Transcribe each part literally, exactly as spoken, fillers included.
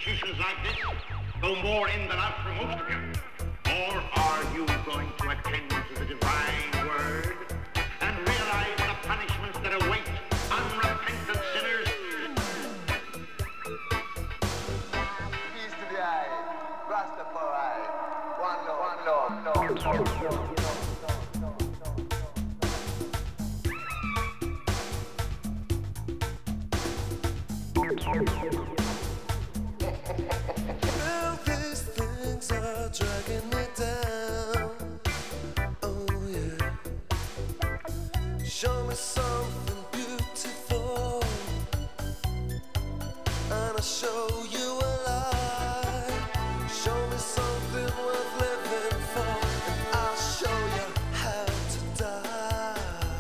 institutions like this go more in than out for most of you? Or are you going to attend to the divine word and realize the punishments that await unrepentant sinners? Peace to the eye, Rastafari, one love, one love, no, no, no, no. Well, these things are dragging me down. Oh yeah. Show me something beautiful, and I'll show you a lie. Show me something worth living for, and I'll show you how to die.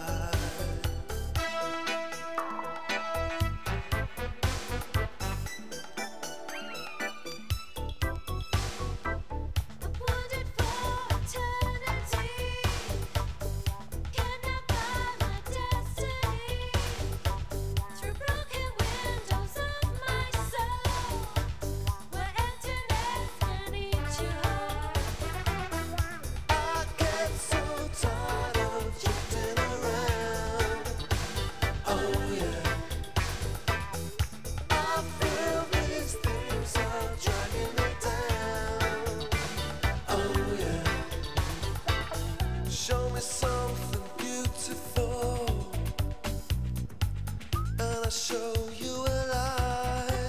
Show me something beautiful, and I'll show you a lie.